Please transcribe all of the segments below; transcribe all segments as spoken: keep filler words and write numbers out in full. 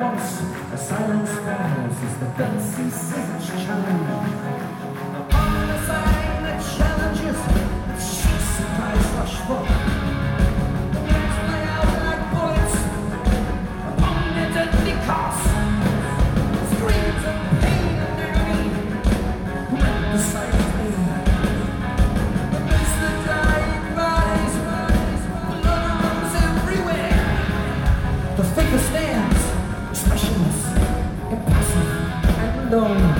once a silence falls as the bell ceases its chime. Upon the sign that challenges, that shakes surprise rush forth. The winds fly out like bullets upon their deadly course. Screams of pain and agony rent the silent air. Amidst the dying bodies, blood runs everywhere. The figure stands, expressionless, impassive, and alone.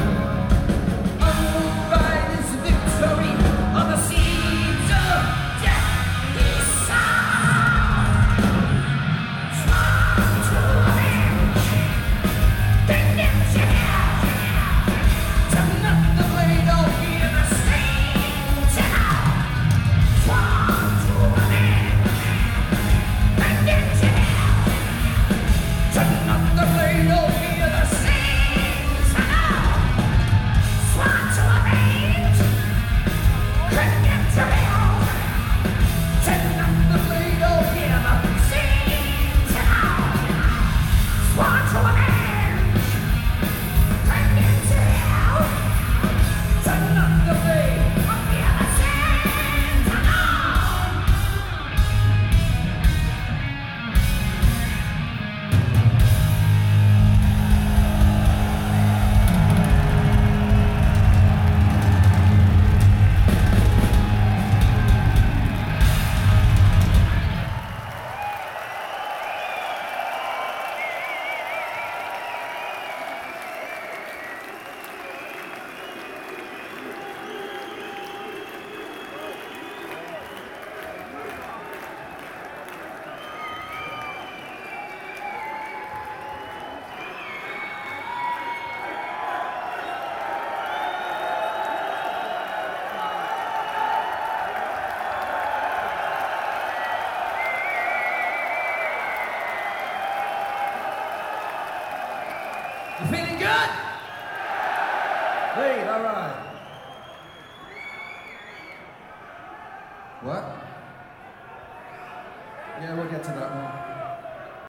Unmoved by this victory on the seeds of death, he sounds. Sworn to avenge, condemned to hell. Turn up the blade, or hear the screams of hell. Sworn to avenge, condemned to hell. Turn up the blade, or hear the screams of hell. Sworn to avenge, condemned to hell. Turn up the blade, or hear the screams of hell. Sworn to avenge, condemned to hell. Turn up the blade, or hear the screams of hell. You feeling good? Great, all right.